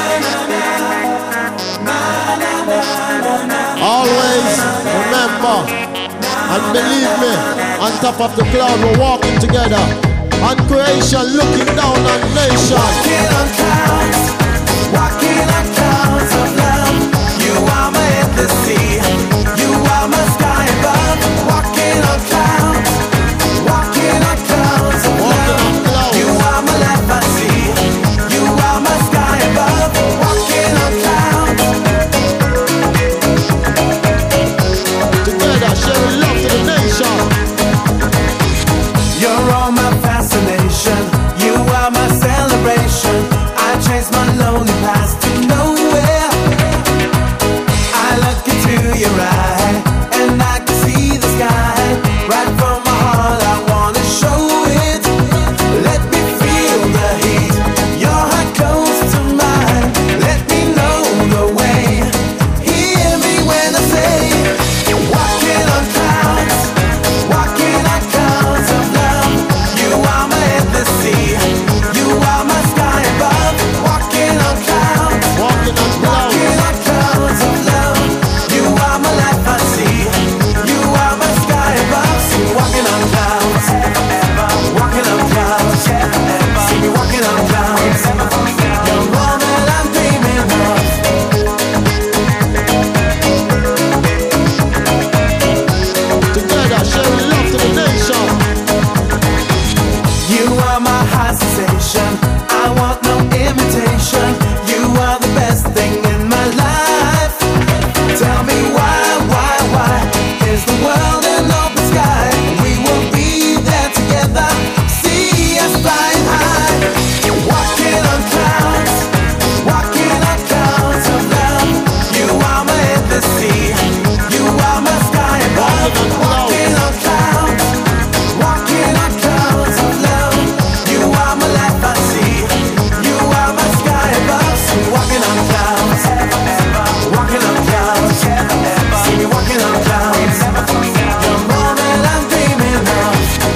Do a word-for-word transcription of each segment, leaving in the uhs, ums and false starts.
Always remember and believe me, on top of the cloud we're walking together. On creation looking down on nation. Walking on clouds, walking on clouds of love. You are my endless sea, you are my sky above. Walking on clouds, walking on clouds of love. You are my life I see, you are my sky above. Walking on clouds. Together sharing love to the nation. You're all my fascination, you are my celebration. I trace my lonely past to nowhere. I look into your eye and I can see the sky. Right from my heart I wanna show it. Let me feel the heat, your heart close to mine. Let me know the way, hear me when I say walking on clouds, walking on clouds of love. You are my endless sea, you are my sky above. Walking on clouds, Walking on clouds. walking on clouds of love. You are my life I see, you are my sky above. See me walking on clouds, walking on clouds. See me walking on clouds. You're all that I'm dreaming of. Together sharing love to the nation. You are my high sensation, I want no imitation. You are the best thing in my life. Tell me why, why, why is the world an open sky? We will be there together, see us flying high. Walking on clouds, walking on clouds of love. You are my endless sea, you are my sky above. Walking on clouds, walking on clouds of love. You are my life I see, you are my sky above. See me walking on clouds, walking on clouds. See me walking on clouds. The moment I'm dreaming of.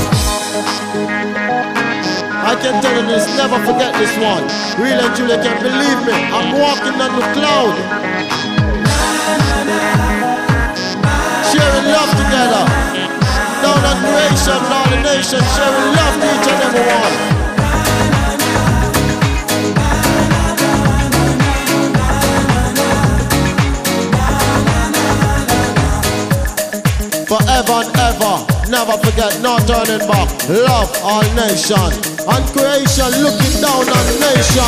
I can tell you this, never forget this one. Real and Julie can believe me, I'm walking on the cloud. Sharing love together. Down on creation, all the nation, sharing love to each and every one. Forever and ever, never forget, no turning back. Love all nation. On creation, looking down on the nation.